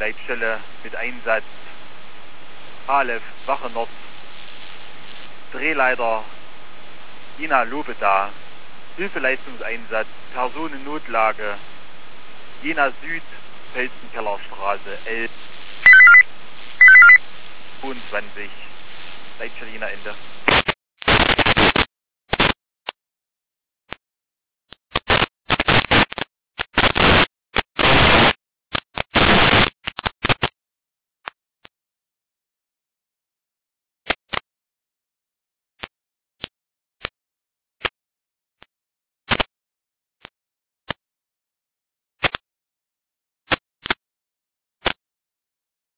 Leitstelle mit Einsatz Aleph, Wache Nord, Drehleiter Ina Lobeda, Hilfeleistungseinsatz, Personennotlage, Jena Süd, Felsenkellerstraße, 11, 22, Leitstelle Jena Ende.